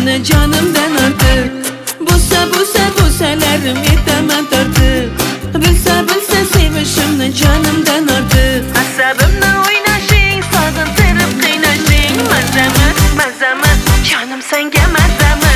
sevishimni canımdan artık. Busalarim etaman tortib. Bilsa sevishimni canımdan artık. Asabimni o'ynashing, sog'intirib qiynashing. Mazami, mazami, jonim senga mazami.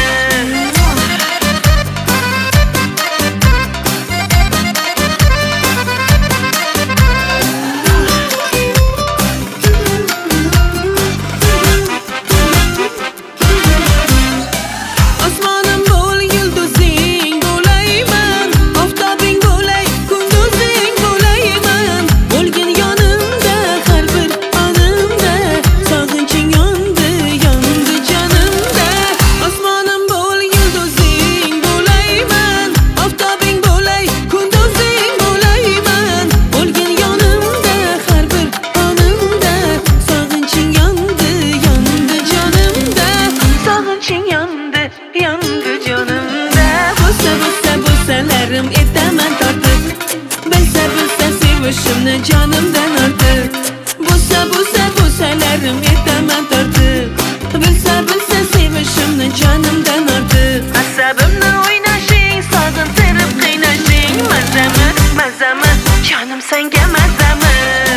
Yandı canımda. Busalarim etaman tortib. Bilsa sevishimni canımdan artık. Busalarim etaman tortib. Bilsa sevishimni canımdan artık. Asabimni o'ynashing, sog'intirib qiynashing. Mazami, mazami, jonim senga mazami.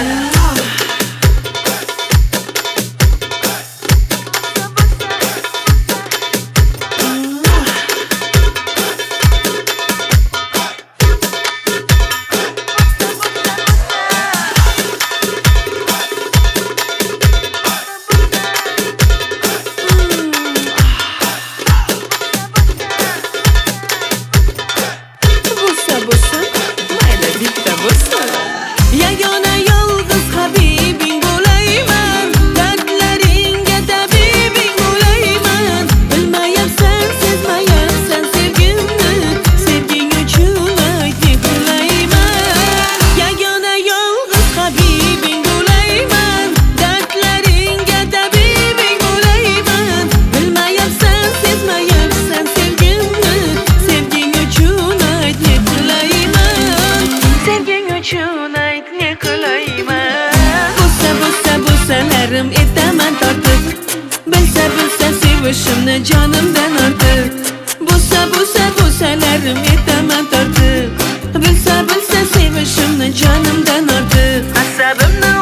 Yagona yolg'iz habibing bo'layman, dardlaringga tabibing bo'layman. Bilmayapsan, sezmayapsan sevgimni, sevging uchun aytib qo'ylayman. Yagona yolg'iz habibing bo'layman, dardlaringga tabibing bo'layman. Bilmayapsan, sezmayapsan sevgimni, sevging uchun aytib qo'ylayman. Sevging uchun ne qilayman. Busalarim etaman tortib. Bilsa sevishimni canımdan artık. Busalarim etaman tortib. Bilsa sevishimni canımdan artık. Asabimni